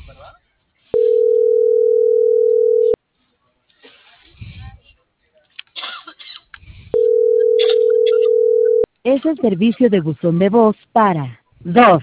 Es el servicio de buzón de voz para 2